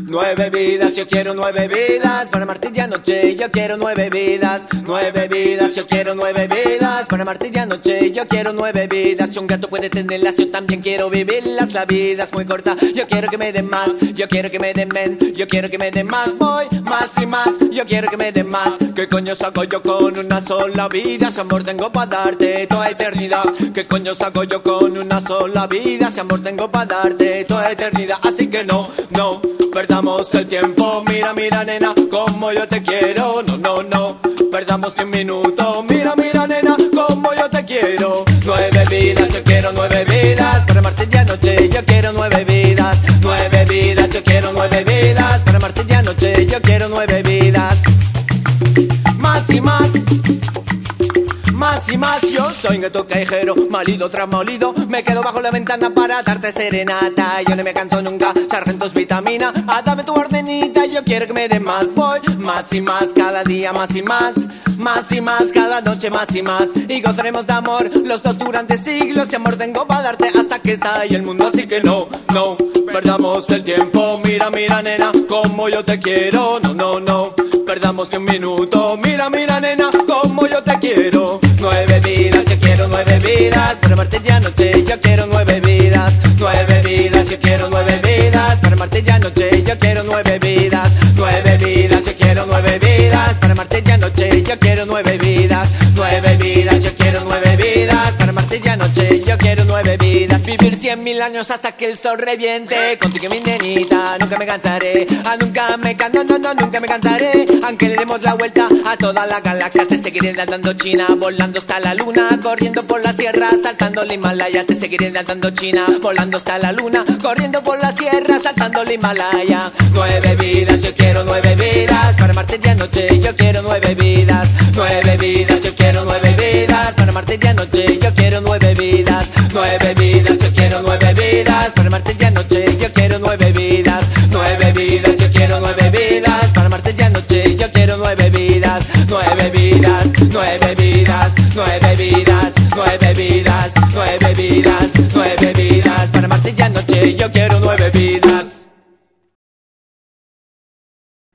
9 vidas, yo quiero 9 vidas. Para amarte ya noche, yo quiero 9 vidas. 9 vidas, yo quiero 9 vidas. Para amarte ya noche, yo quiero 9 vidas. Si un gato puede tenerlas, yo también quiero vivirlas. La vida es muy corta, yo quiero que me den más. Yo quiero que me den men, yo quiero que me den más. Voy más y más, yo quiero que me den más. ¿Qué coño saco yo con una sola vida? Si amor tengo para darte toda eternidad. ¿Qué coño saco yo con una sola vida? Si amor tengo para darte toda eternidad. Así que no, no perdamos el tiempo, mira, mira nena, como yo te quiero. No, no, no, perdamos ni un minuto, mira, mira nena, como yo te quiero. 9 vidas, yo quiero 9 vidas. Para amarte ya noche, yo quiero 9 vidas. 9 vidas, yo quiero 9 vidas. Para amarte ya noche, yo quiero 9 vidas. Más y más. Más y más, yo soy un gato callejero, molido tras molido. Me quedo bajo la ventana para darte serenata. Yo no me canso nunca, sargentos vitamina. Dame tu ordenita, yo quiero que me den más. Voy más y más, cada día más y más. Más y más, cada noche más y más. Y gozaremos de amor los dos durante siglos. Y amor tengo para darte hasta que estalle el mundo. Así que no, no perdamos el tiempo. Mira, mira nena, como yo te quiero. No, no, no perdamos ni un minuto. Mira, mira nena, como yo te quiero. 9 vidas, yo quiero 9 vidas. Para amarte ya noche, yo quiero 9 vidas. 9 vidas, yo quiero 9 vidas. Para amarte ya noche, yo quiero 9 vidas. 9 vidas, yo quiero 9 vidas. Para amarte ya noche, yo quiero 9 vidas. 9 vidas, yo quiero 9 vidas. Para amarte ya noche, yo quiero 9 vidas. Vivir 100.000 años hasta que el sol reviente. Contigo mi nenita, nunca me cansaré. Nunca me canso, no, no, nunca me cansaré. Aunque le demos la vuelta a toda la galaxia, te seguiré dando China, volando hasta la luna, corriendo por la sierra, saltando el Himalaya. Te seguiré dando China, volando hasta la luna, corriendo por la sierra, saltando el Himalaya. 9 vidas, yo quiero 9 vidas. Para amarte ya noche, yo quiero 9 vidas. 9 vidas, yo quiero 9 vidas. Para amarte ya noche, yo quiero 9 vidas. 9 vidas, yo quiero 9 vidas. Para amarte ya noche, yo quiero 9 vidas. 9 vidas, yo quiero 9 vidas. Para amarte ya noche, yo quiero 9 vidas. 9 vidas, 9 vidas, 9 vidas, 9 vidas, 9 vidas, 9 vidas. Para amarte ya noche, yo quiero 9 vidas.